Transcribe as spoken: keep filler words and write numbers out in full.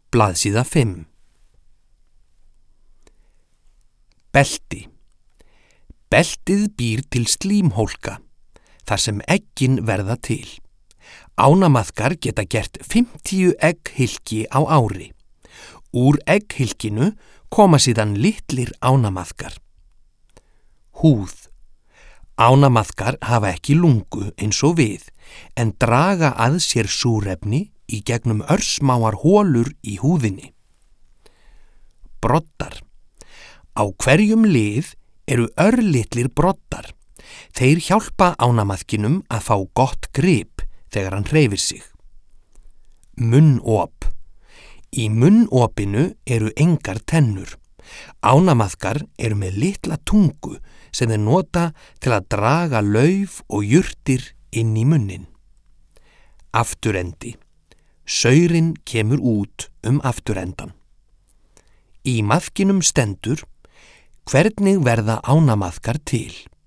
Blaðsíða fimm. Belti. Beltið býr til slímhólka, þar sem eggin verða til. Ánamaðkar geta gert fimmtíu egghylki á ári. Úr egghylkinu koma síðan litlir ánamaðkar. Húð. Ánamaðkar hafa ekki lungu eins og við, en draga að sér súrefni í gegnum örsmáar holur í húðinni. Broddar. Á hverjum lið eru örlitlir broddar. Þeir hjálpa ánamaðkinum að fá gott grip þegar hann hreyfir sig. Munnop. Í munnopinu eru engar tennur. Ánamaðkar eru með litla tungu sem þeir nota til að draga lauf og jurtir inn í munnin. Afturendi. Saurinn kemur út um afturendan. Í maðkinum stendur: hvernig verða ánamaðkar til?